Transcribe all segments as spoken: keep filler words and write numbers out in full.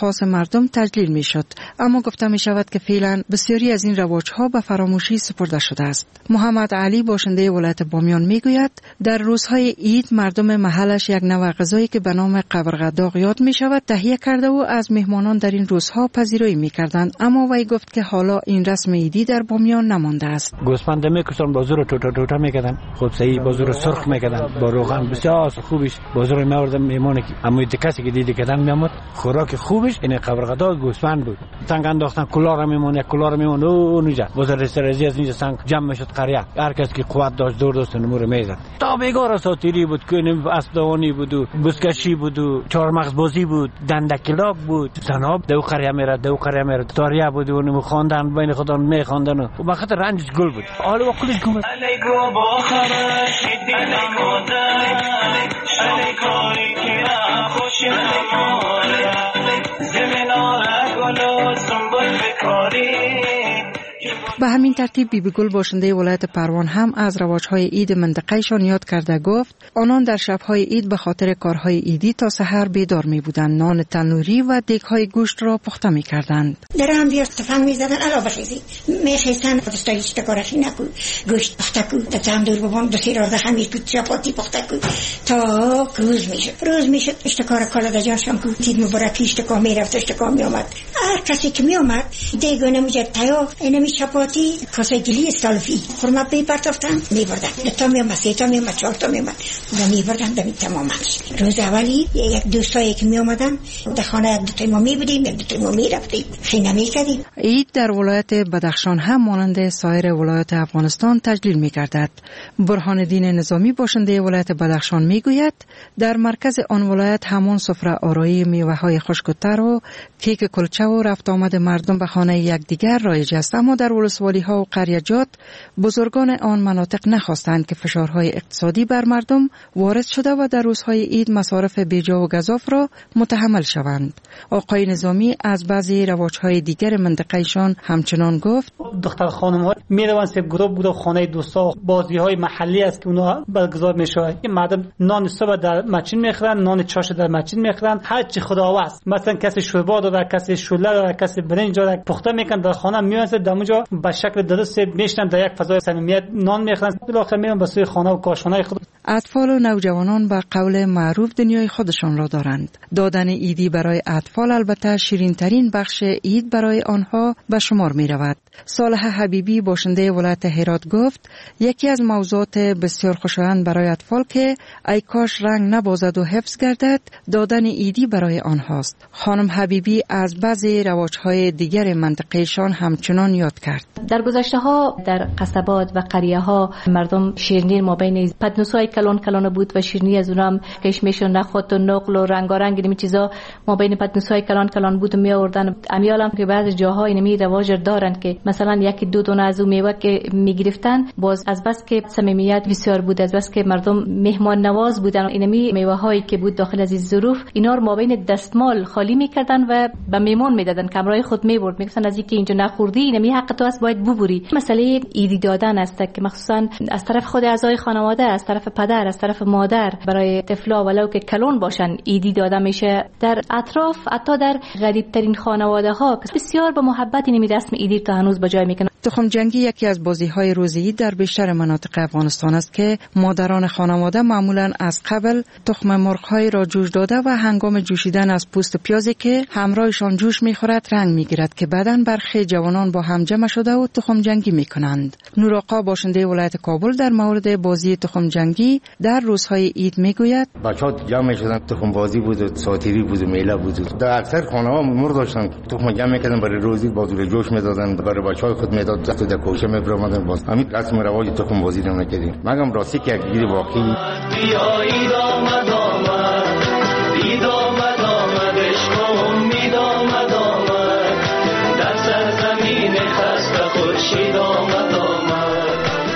خاص مردم تجلیل می شد، اما گفته می شود که فعلا بسیاری از این رواجها به فراموشی سپرده شده است. محمد علی باشنده ولایت بامیان می گوید در روزهای عید مردم محلش یک نوع غذایی که به نام قبرغداغ یاد می شود تهیه کرده و از مهمانان در این روزها پذیرایی می کردند، اما وی گفت که حالا این رسم عیدی در بامیان نمانده است. گوسفند میکشتن، بازو رو توتا توتا میکردن، خب صحیح بازو رو سرخ میکردن با روغن بسیار خوبش، بازو رو میآوردن میمونه که اما کسی که دیدی کردن میامد خوراک خوبش این قبرغداغ گوسفند بود. سنگ انداختن کلار میمونه کلار میمونه اونجا بازار رستورازی از اینجا سنگ جمع میشد قریه، هر کس که قوت داشت دور داشت نمور میزد. تا بیگار اساطیری بود که اسدوانی بود و بزکشی بود و چهارمغز بازی بود، دندکلاک بود، زناب دو قریه میره دو قریه میره تاریه بود و نمو خواندن بین خودان میخواندن و به خاطر رنجش گل بود. حالا وقتش گم است. به همین ترتیب بیبی گل باشنده ولایت پروان هم از رواج‌های عید منطقه‌شان یاد کرده گفت آنان در شب‌های عید به خاطر کارهای عیدی تا سحر بیدار می‌بودند، نان تنوری و دیگ‌های گوشت را پخته می‌کردند. درام بیا تفنگ می‌زدن علاوه بخیزی می‌خیستن خودستایی استکارشی نکو گوشت پخته کو تا چند دور بابام دو سه روز همیشه تو چپاتی پخته کو تا روز میشه روز میشه استکار کالا جانشان کو تید مبارکی استکار میرفت استکار میومد هر کسی که میومد دیگه نمی‌جد تایا اینمی چپاتی کاسه گلی استالفی خورما پی پرتافتن میبردن تا میومد سه تا میومد چهار تا میومد و میبردن دمی تمامش. روز اولی یک دوستایی که میومدن در خانه یک دو تا ما میبودیم یک دو تا ما میرفتیم خیلی میکردیم. عید در ولایت بدخشان هم مانند سایر ولایات افغانستان تجلیل میگردد. برهان الدین نظامی باشنده ولایت بدخشان میگوید در مرکز آن ولایت همان سفره آرایی میوه های خشک و تر و کیک کلچه و رفت آمد مردم به خانه یکدیگر رایج است، اما در ولسوالی ها و قریجات بزرگان آن مناطق نخواستند که فشارهای اقتصادی بر مردم وارد شده و در روزهای عید مصارف بیجا و گزاف را متحمل شوند. آقای نظامی از بعضی رواج‌های دیگر منطقه‌شان همچنان گفت دختر خانم‌ها میروند سه گروه بود خانه دوستا بازی‌های محلی است که اونها برگزار میشه. این مردم نان صبح در مچین میخورن، نان چاش در مچین میخورن، هر چی خداوست. مثلا کسی شوربا داره، کسی شوله داره، کسی برنج داره، پخته میکنن در خانه میان در اونجا به شکل درست میشنن در یک فضای صمیمیت نان میخورن، بالاخره میرن به سوی خانه و کاشانه خود. اطفال و نوجوانان به قول معروف دنیای خودشان را دارند. دادن عیدی برای اطفال البته شیرین ترین بخش عید برای آنها به شمار می رود. صالح حبیبی باشنده ولایت هرات گفت یکی از موضوعات بسیار خوشایند برای اطفال که ای کاش رنگ نبازد و حفظ گردد دادن عیدی برای آنهاست. خانم حبیبی از بعضی رواج‌های دیگر منطقه‌شان همچنان یاد کرد. در گذشته ها در قصبات و قریه ها مردم شیرینی ما بین پدنوسای کلان کلان بود و شیرینی از اونم کشمش و نخود و نقل و رنگارنگ این چیزا ما بین پدنوسای کلان کلان بود می آوردن. امیالم که بعضی جاها اینمی رواج دارند که مثلا یکی دو دونه از اون میوه که میگرفتن باز از بس که صمیمیت بسیار بود، از بس که مردم مهمان نواز بودن، اینمی میوه هایی که بود داخل از این ظروف اینا رو ما بین دستمال خالی میکردن و به میمون میدادن، کمرای خود میبرد، میگفتن از اینکه اینجا نخوردی اینمی حق تو است باید ببری. مسئله عیدی دادن است که مخصوصا از طرف خود اعضای خانواده، از طرف پدر، از طرف مادر برای طفلا ولو که کلون باشن عیدی داده میشه. در اطراف حتی در غریب ترین خانواده ها بسیار با محبت اینمی رسم عیدی تا هنوز با جای میکنن. تخم جنگی یکی از بازی‌های روزی در بیشتر مناطق افغانستان است که مادران خانواده معمولاً از قبل تخم مرغ‌های را جوش داده و هنگام جوشیدن از پوست پیازی که همراهشان جوش می‌خورد رنگ می‌گیرد که بعداً برخی جوانان با هم جمع شده و تخم جنگی می‌کنند. نورآقا باشنده ولایت کابل در مورد بازی تخم جنگی در روزهای عید می‌گوید بچه‌ها جمع می‌شدن، تخم بازی بود و ساتیری بود و میله بود. در اکثر خانه‌ها مرغ داشتن، تخم جمع می‌کردن برای روزی بازی جوش می‌دادن، برای بچه‌های خود می‌دادن تو در کوچه میبرامدن. باز همین رسم رواج تخم بازی رو نکردیم. مگم راستی که یک گیری واقعی بیایید آمد آمد دید آمد آمد عشقم مید آمد آمد در سرزمین خسته خورشید آمد آمد. گفت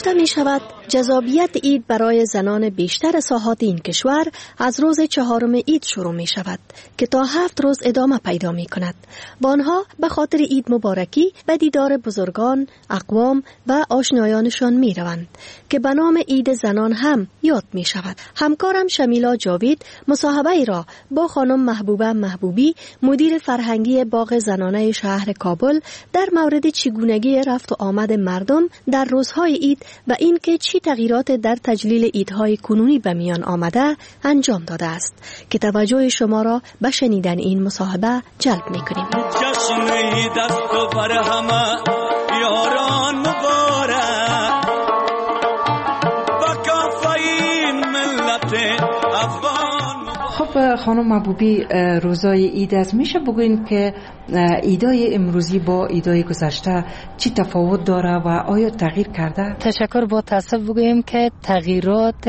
گفته می شود جذابیت عید برای زنان بیشتر ساحات این کشور از روز چهارم عید شروع می شود که تا هفت روز ادامه پیدا می کند. با آنها به خاطر عید مبارکی به دیدار بزرگان، اقوام و آشنایانشان می روند که به نام عید زنان هم یاد می شود. همکارم شمیلا جاوید مصاحبه ای را با خانم محبوبه محبوبی مدیر فرهنگی باغ زنانه شهر کابل در مورد چگونگی رفت و آمد مردم در روزهای عید و اینکه چی تغییرات در تجلیل عیدهای کنونی به میان آمده انجام داده است که توجه شما را به شنیدن این مصاحبه جلب می‌کنیم. جشن دست و بر همه یاران مبارک با کافین ملت افغان. خب خانم محبوبی، روزای عید از میشه بگوین که عیدای امروزی با عیدای گذشته چی تفاوت داره و آیا تغییر کرده؟ تشکر. با تاسف بگویم که تغییرات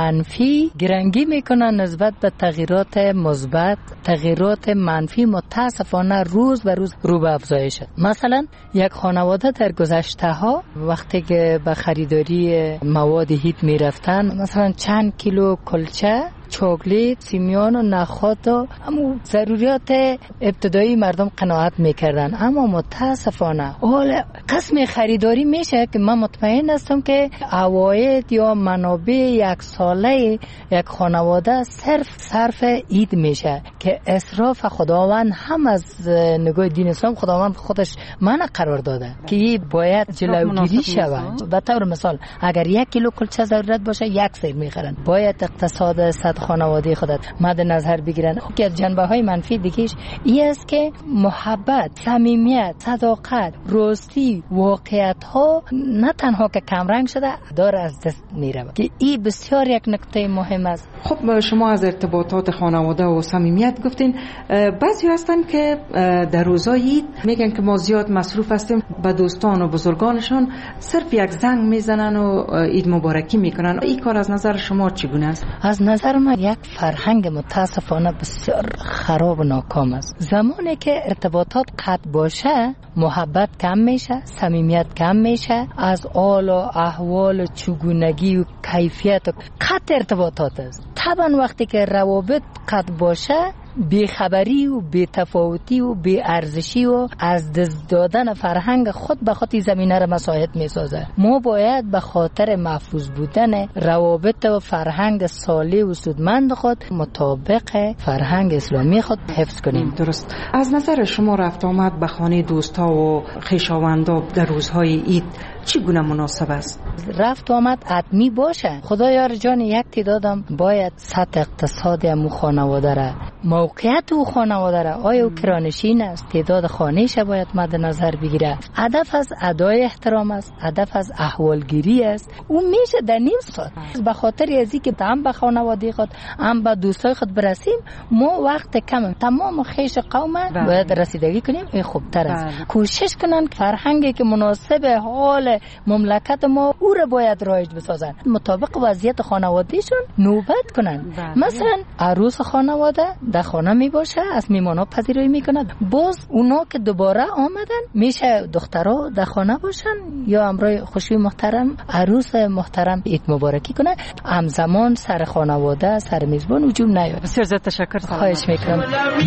منفی گرنگی میکنن نسبت به تغییرات مثبت. تغییرات منفی متاسفانه روز به روز رو به افزایش. مثلا یک خانواده در گذشته ها وقتی که به خریداری مواد عید میرفتن، مثلا چند کیلو کلچه، چاکلیت، سیمیان و نخود و همون ضروریات ابتدایی مردم قناعت میکردن. اما متاسفانه حال قسم خریداری میشه که من مطمئن هستم که عواید یا منابع یک ساله یک خانواده صرف صرف عید میشه که اسراف خداوند هم از نگاه دین اسلام خداوند خودش منع قرار داده که این باید جلوگیری شود. به طور مثال اگر یک کیلو کلچه ضرورت باشه یک سیر میخرن. باید اقتصاد صد خانواده خودت مد نظر بگیرن. که از جنبه های منفی دیگهش این است که محبت، صمیمیت، صداقت، راستی، واقعیت ها نه تنها که کمرنگ شده دار از دست میره که این بسیار یک نکته مهم است. خب شما از ارتباطات خانواده و صمیمیت گفتین. بعضی هستن که در روزای عید میگن که ما زیاد مصروف هستیم، به دوستان و بزرگانشان صرف یک زنگ میزنن و عید مبارکی میکنن. این کار از نظر شما چگونه است؟ از نظر من یک فرهنگ متاسفانه بسیار خراب و ناکام است. زمانی که ارتباطات قطع باشه محبت کم میشه، صمیمیت کم میشه، از حال و احوال و چگونگی و کیفیت و قطع ارتباطات است. طبعا وقتی که روابط قطع باشه بیخبری و بی‌تفاوتی و بی‌ارزشی و از دست دادن فرهنگ خود به خود زمینه را مساعد می‌سازه. ما باید به خاطر محفوظ بودن روابط و فرهنگ صالح و سودمند خود مطابق فرهنگ اسلامی خود حفظ کنیم. درست. از نظر شما رفت آمد به خانه دوستا و خویشاوندا در روزهای عید چگونه مناسب است؟ رفت آمد حتمی باشه. خدایا جان یک تعدادم باید سطح اقتصادی امو خانواده را، موقعیت او خانواده را، آیا او کرانشین است، تعداد خانه‌اش باید مد نظر بگیره. هدف از ادای احترام است، هدف از احوالگیری است. او میشه در نیم ساعت به خاطر ازی که هم به خانواده خود هم به دوستای خود برسیم. ما وقت کم، تمام خیش قوم باید رسیدگی کنیم. این خوبتر است. کوشش کنن فرهنگی که مناسب حال مملکت ما او را باید رایج بسازن، مطابق وضعیت خانوادهشون نوبت کنن. مثلا عروس خانواده در خانه می باشه، از میمانا پذیرایی میکند. باز اونا که دوباره آمدن میشه دخترها در خانه باشن یا امرای خوشی محترم عروس محترم عید مبارکی کنه. همزمان سر خانواده سر میزبان هجوم نیاد. بسیار زیاد تشکر. خواهش میکنم.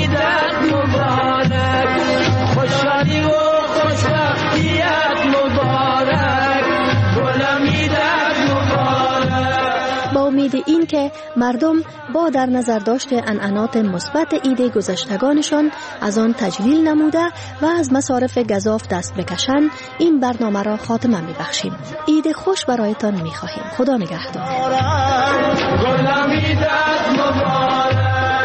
خوشحالی و خوشبختیت مبارک، گلمیدت مبارک. با امید این که مردم با در نظر داشت عنعنات مثبت عید گذشتگانشان از آن تجلیل نموده و از مصارف گزاف دست بکشند، این برنامه را خاتمه میبخشیم. عید خوش برایتان میخواهیم. خدا نگهدار. گلمیدت مبارک.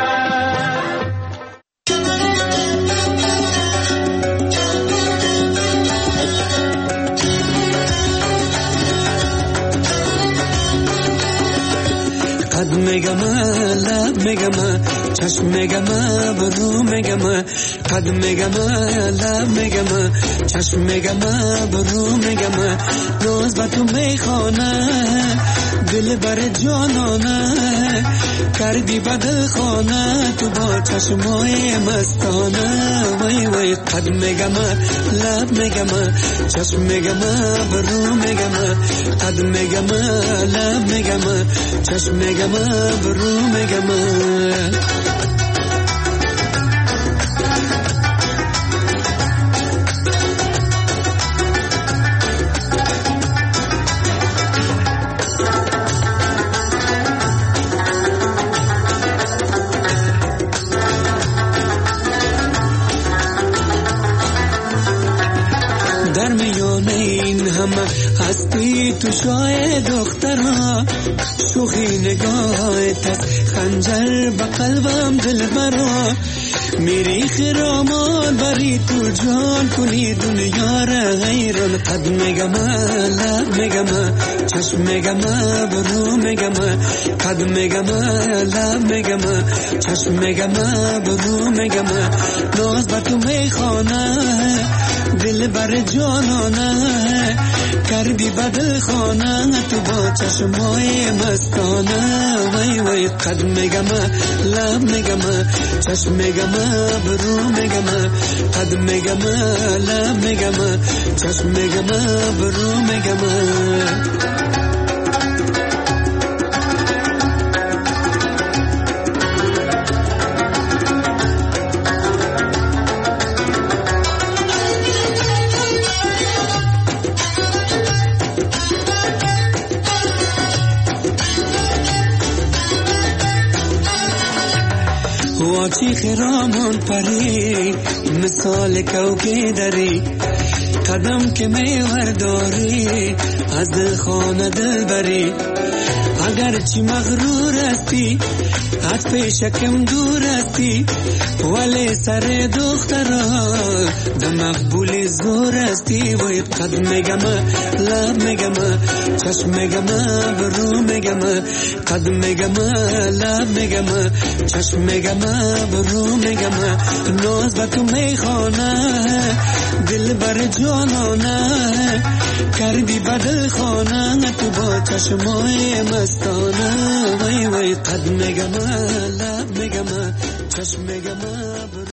قد میگم لب میگم چشم میگم برو میگم قد میگم لب میگم چشم میگم برو میگم روز با تو میخوانه دل بر جانانه کردی بدل خانه تو با چشمای مستانه وای وای قد میگم لب میگم چشم میگم برو میگم قد میگم لب میگم چشم میگم برو میگم در میان این همه هستی تو شای دخترها شوخی نگاهت است خنجر به قلبم دل برا میری خرامان بری تو جان کنی دنیا را غیران قد میگم لب میگم چشم میگم برو میگم قد میگم لب میگم چشم میگم برو میگم ناز بر تو میخوانه دل بر جانانه کردی بدل خانه تو با چشمای مستانه وای وای قد میگم لب میگم چشم میگم برو میگم قد میگم لب میگم چشم میگم برو میگم واچی خرامان پری مثال کوکه دری قدم که میور داری از دل خانه دل بری اگر چی مغرور استی از پیشکم دور استی ولی سر دخترا ده مقبول زور استی وی قد میگم لب میگم چشم میگم برو میگم قد میگم لب میگم چشم میگم برو میگم ناز بر تو میخوانه دل بر جانانه کردی بدل خانه تو با چشمای مستانه وای وای قد میگم لب میگم چشم میگم